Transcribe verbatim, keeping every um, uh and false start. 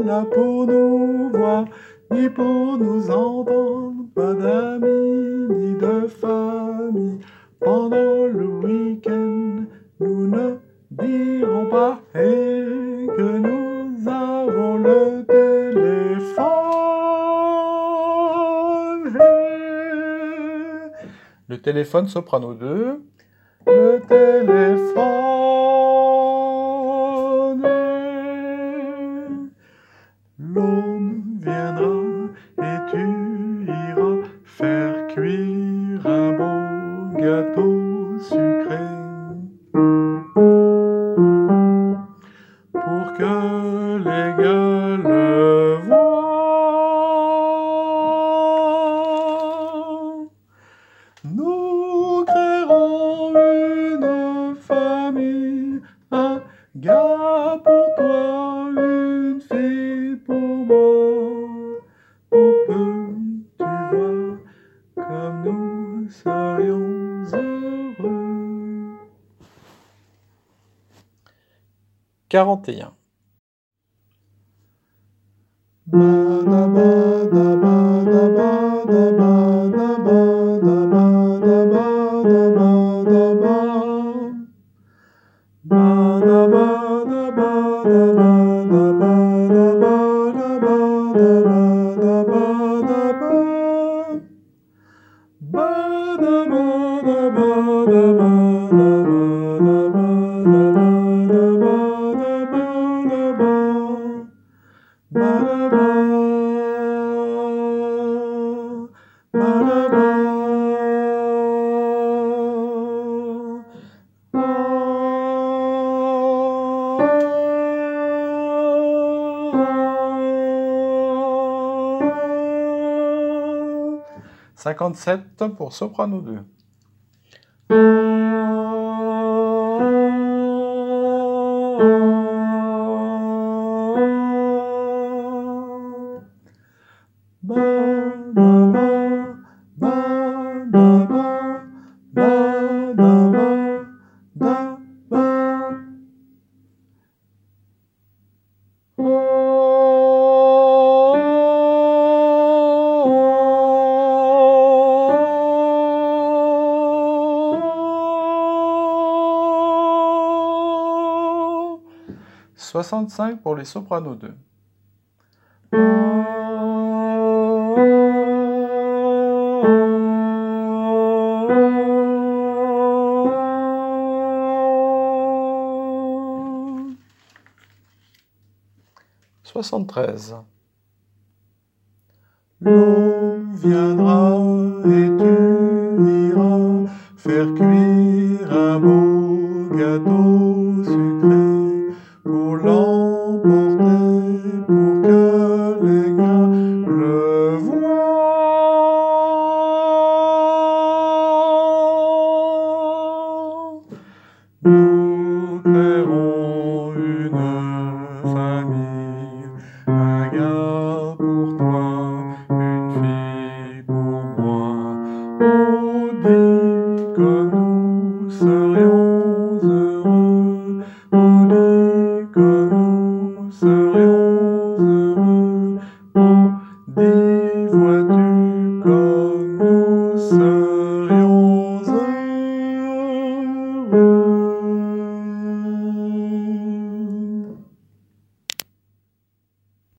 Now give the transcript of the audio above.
là pour nous voir, ni pour nous entendre, pas d'amis ni de famille. Pendant le week-end, nous ne dirons pas et que nous avons le téléphone. Hey. Le téléphone soprano deux. Le téléphone. L'aube viendra et tu iras faire cuire un beau gâteau sucré pour que les gars le voient. Nous créerons une famille, un gars pour toi, une fille pour moi. Pour peu, tu vois, comme nous serions heureux. quarante et un. cinquante-sept pour soprano deux. soixante-cinq pour les sopranos deux. soixante-treize. L'eau viendra et tu iras faire cuire un beau gâteau sucré pour l'emporter, pour que les gars le voient. Nous créerons une famille, un gars pour toi, une fille pour moi. On dit que nous serions heureux, on dit que nous serions heureux, on dit vois-tu comme nous serions